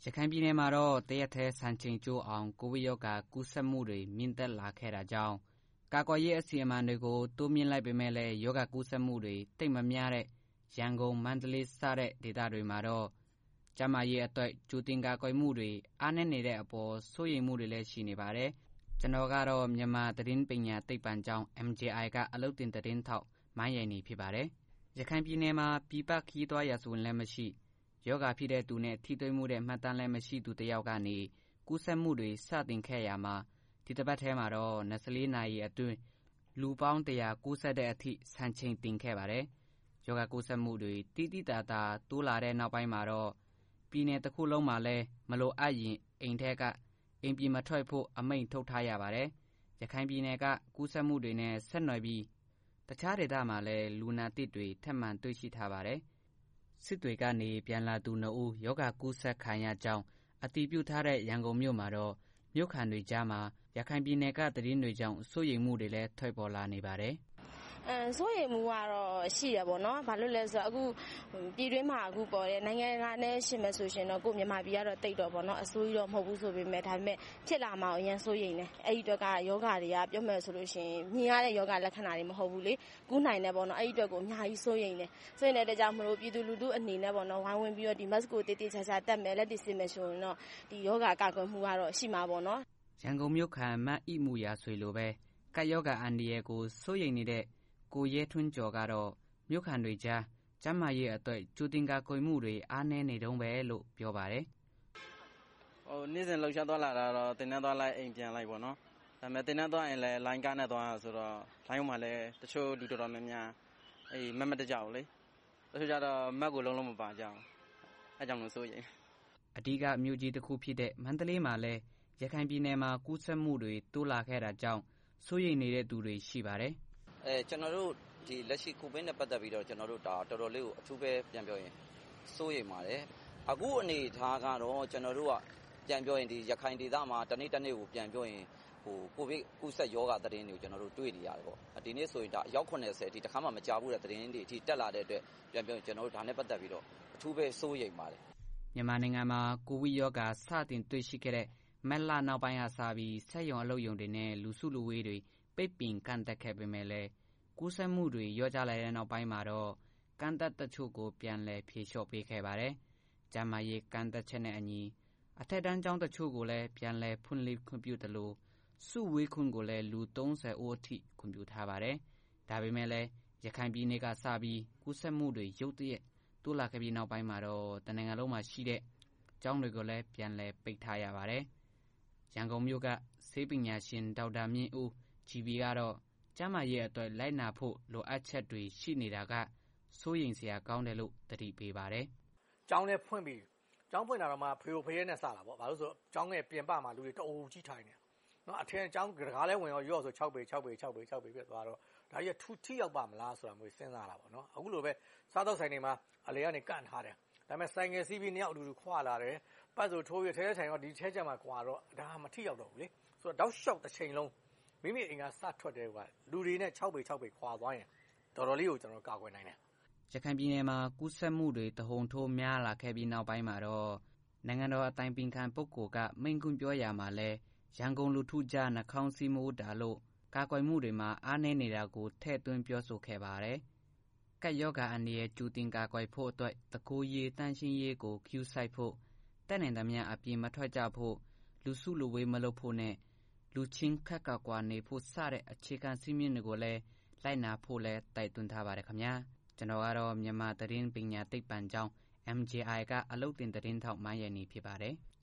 ရခိုင်ပြည်နယ်မှာတော့တရက်ထဲစံချိန်ကျိုးအောင်ကိုဗစ်ရောဂါကူးစက်မှုတွေမြင့်တက်လာခဲ့တာကြောင့်ကာကွယ်ရေးအစီအမံတွေကိုတိုးမြင့်လိုက်ပေမဲ့လည်းရောဂါကူးစက်မှုတွေတိတ်မများတဲ့ရန်ကုန်မန္တလေးစတဲ့ဒေသတွေမှာတော့ကျန်းမာရေးအတွက်ကြိုတင်ကာကွယ်မှုတွေအားနည်းနေတဲ့အပေါ်စိုးရိမ်မှုတွေလည်းရှိနေပါတယ်။ကျွန်တော်ကတော့မြန်မာသတင်းပညာသိပ္ပံကျောင်း MJI ကအလုပ်တင်သတင်းထောက်မိုင်းရည်နေဖြစ်ပါတယ်။ရခိုင်ပြည်နယ်မှာပြည်ပခရီးသွားရာဇဝင်လည်းမရှိယောဂဖြစ်တဲ့သူနဲ့ထိတွေ့မှုတဲ့မှတ်တမ်းလည်းမရှိသူတယောက်ကနေကူးစက်မှုတွေစတင်ခဲ့ရမှာဒီတစ်ပတ်ထဲမှာတော့24နာရီအတွင်းလူပေါင်း100ကူးစက်တဲ့အထိစံချိန်တင်ခဲ့ပါတယ်။ယောဂကူးစက်မှုတွေတိတိတသာတိုးလာတဲ့နောက်ပိုင်းမှာတော့ပြည်နယ်တစ်ခုလုံးမှာလည်းမလိုအပ်ရင်အိမ်ပြင်မထွက်ဖို့အမိန့်ထုတ်ထားရပါတယ်။ရခိုင်ပြည်နယ်ကကူးစက်မှုတွေနဲ့ဆက်နွယ်ပြီးတခြားဒေသမှာလည်းလူနာသစ်တွေထပ်မံတွေ့ရှိထားပါတယ်။စစ်တွေကနေပြန်လာသူ2ဦးယောဂကူးစက်ခံရကြောင်းအတည်ပြုထားတဲ့ရန်ကုန်မြို့မှာတော့မြို့ခံတွေကြားမှာရခိုင်ပြည်နယ်ကသတင်းတွေကြောင့်စိုးရိမ်မှုတွေလည်းထွက်ပေါ်လာနေပါတယ်။စိုးရိမ်မှုကတော့ရှိရပေါ့နော်။ဘာလို့လဲဆိုတော့အခုပြည်တွင်းမှာအခုပေါ်တဲ့နိုင်ငံတကာနဲ့ရှင်းမယ်ဆိုရှင်တော့ကိုမြန်မာပြည်ကတော့တိတ်တော့ပေါ့နော်အစိုးရတော့မဟုတ်ဘူးဆိုပေမဲ့ဒါပေမဲ့ဖြစ်လာမှအရင်စိုးရိမ်တယ်။အဲ့ဒီအတွက်ကယောဂတွေကပြောမယ်ဆိုလို့ရှင်မြင်ရတဲ့ယောဂလက္ခဏာတွေမဟုတ်ဘူးလေ။ကူးနိုင်တယ်ပေါ့နော်။အဲ့ဒီအတွက်ကိုအများကြီးစိုးရိမ်တယ်။စိုးရိမ်တဲ့အတွက်ကြောင့်မလို့ပြည်သူလူထုအနေနဲ့ပေါ့နော်ဝိုင်းဝန်းပြီးတော့ဒီ mask ကိုတိတိကျကျတက်မယ်လက်တွေစစ်မယ်ဆိုရင်တော့ဒီယောဂကာကွယ်မှုကတော့ရှိမှာပေါ့နော်။ရန်ကုန်မြို့ခံမတ်ဣမှုရာဆွေလိုပဲကပ်ယောဂအန္တရာယ်ကိုစိုးရိမ်နေတဲ့ကိုရဲထွန်းကျော်ကတော့မြို့ခံတွေကြားကျန်းမာရေးအတွက်ကြိုတင်ကာကွယ်မှုတွေအားနည်းနေတုန်းပဲလို့ပြောပါတယ်။နေ့စဉ်လှုပ်ရှားသွားလာတာတော့တင်တန်းသွားလိုက်အိမ်ပြန်လိုက်ပေါ့နော်။ဒါပေမဲ့တင်တန်းသွားရင်လည်းလိုင်းကားနဲ့သွားဆိုတော့လိုင်းမှာလည်းတချို့လူတော်တော်များများမတ်တကြဘူးလေ။တချို့ကြတော့မတ်ကိုလုံးမပါကြဘူး။အဲကြောင့်လို့စိုးရိမ်။အဓိကမြို့ကြီးတစ်ခုဖြစ်တဲ့မန္တလေးမှာလည်းရခိုင်ပြည်နယ်မှာကူးစက်မှုတွေတိုးလာခဲ့တာကြောင့်စိုးရိမ်နေတဲ့သူတွေရှိပါတယ်။ကျွန်တော်တို့ဒီလက်ရှိကိုဗစ်နဲ့ပတ်သက်ပြီးတော့ကျွန်တော်တို့ဒါတော်တော်လေးကိုအထူးပဲပြန်ပြောရင်စိုးရိမ်ပါတယ်။အခုအနေထားကတော့ကျွန်တော်တို့ကပြန်ပြောရင်ဒီရခိုင်ဒေသမှာတနေ့ကိုပြန်ပြောရင်ကိုဗစ်ကူးစက်ယောဂသတင်းတွေကိုကျွန်တော်တို့တွေ့နေရတယ်ပေါ့။ဒီနေ့ဆိုရင်ဒါအယောက်80ဒီတစ်ခါမှမကြားဘူးတဲ့သတင်းတွေအထိတက်လာတဲ့အတွက်ပြန်ပြောရင်ကျွန်တော်တို့ဒါနဲ့ပတ်သက်ပြီးတော့အထူးပဲစိုးရိမ်ပါတယ်။မြန်မာနိုင်ငံမှာကိုဗစ်ယောဂစတင်တွေ့ရှိခဲ့တဲ့မက်လနောက်ပိုင်းကစပြီးစက်ရုံအလုပ်ရုံတွေနဲ့လူစုလူဝေးတွေပိတ်ပင်ကန့်သက်ခဲ့ပေမဲ့လည်းကူးစက်မှုတွေလျော့ကျလာတဲ့နောက်ပိုင်းမှာတော့ကန့်သက်တချို့ကိုပြန်လည်ဖြေလျှော့ပေးခဲ့ပါတယ်။ကျန်းမာရေးကန့်သက်ချက်နဲ့အညီအထက်တန်းကျောင်းတချို့ကိုလည်းပြန်လည်ဖွင့်လှစ်ခွင့်ပြုသလိုစုဝေးခွင့်ကိုလည်းလူ30ဦးအထိခွင့်ပြုထားပါတယ်။ဒါပေမဲ့လည်းရခိုင်ပြည်နယ်ကစပြီးကူးစက်မှုတွေရုတ်တရက်တိုးလာခဲ့ပြီးနောက်ပိုင်းမှာတော့တနိုင်ငံလုံးမှာရှိတဲ့ကျောင်းတွေကိုလည်းပြန်လည်ပိတ်ထားရပါတယ်။ရန်ကုန်မြို့ကဆေးပညာရှင်ဒေါက်တာမြင့်ဦး GB ကတော့ကျန်းမာရေးအတွက်လိုက်နာဖို့လိုအပ်ချက်တွေရှိနေတာကစိုးရိမ်စရာကောင်းတယ်လို့သတိပေးပါတယ်။ကျောင်းထဲဖွင့်ပြီးကျောင်းဖွင့်တာတော့မှဖေဖေနဲ့စတာပေါ့။ဘာလို့ဆိုကျောင်းရဲ့ပြင်ပမှာလူတွေတအုပ်ကြီးထိုင်နေ။နော်အထက်ကျောင်းတကားလဲဝင်ရော့ဆို6ပေပြတ်သွားတော့ဒါကြီးကထိရောက်ပါမလားဆိုတာမျိုးစဉ်းစားတာပေါ့နော်။အခုလိုပဲစားတော့ဆိုင်တွေမှာအလေကနေကန့်ထားတယ်။ဒါပေမဲ့ဆိုင်ငယ်စီးပြီးနှစ်ယောက်အတူတူခွာလာတယ်။ပတ်ဆိုထိုးရထဲဆိုင်တော့ဒီထဲချက်မှာခွာတော့ဒါမထိရောက်တော့ဘူးလေ။ဆိုတော့တောက်လျှောက်တစ်ချိန်လုံးမိမိအိမ်ကစထွက်တဲ့ကလူတွေနဲ့6ပေခွာသွားရင်တော်တော်လေးကိုကျွန်တော်ကာကွယ်နိုင်တယ်။ရခိုင်ပြည်နယ်မှာကူးစက်မှုတွေတဟုန်ထိုးများလာခဲ့ပြီးနောက်ပိုင်းမှာတော့နိုင်ငံတော်အတိုင်ပင်ခံပုဂ္ဂိုလ်ကမိန့်ခွန်းပြောရာမှာလည်းရန်ကုန်လူထုကြားနှာခေါင်းစည်းမိုးတာလို့ကာကွယ်မှုတွေမှာအားနည်းနေတာကိုထည့်သွင်းပြောဆိုခဲ့ပါတယ်။ကပ်ရောဂါအန္တရာယ်ကြိုတင်ကာကွယ်ဖို့အတွက်တကိုယ်ရေတန့်ရှင်းရေးကိုဂရုစိုက်ဖို့တက်နိုင်သမျှအပြင်မထွက်ကြဖို့လူစုလူဝေးမလုပ်ဖို့နဲ့လူချင်းခပ်ကွာနေဖို့စတဲ့အခြေခံစည်းမျဉ်းတွေကိုလည်းလိုက်နာဖို့လည်းတိုက်တွန်းထားပါတယ်ခင်ဗျာကျွန်တော်ကတော့မြန်မာသတင်းပညာသိပ္ပံကျောင်း MJI ကအလုပ်တင်သတင်းထောက်မိုင်းရည်နေဖြစ်ပါတယ်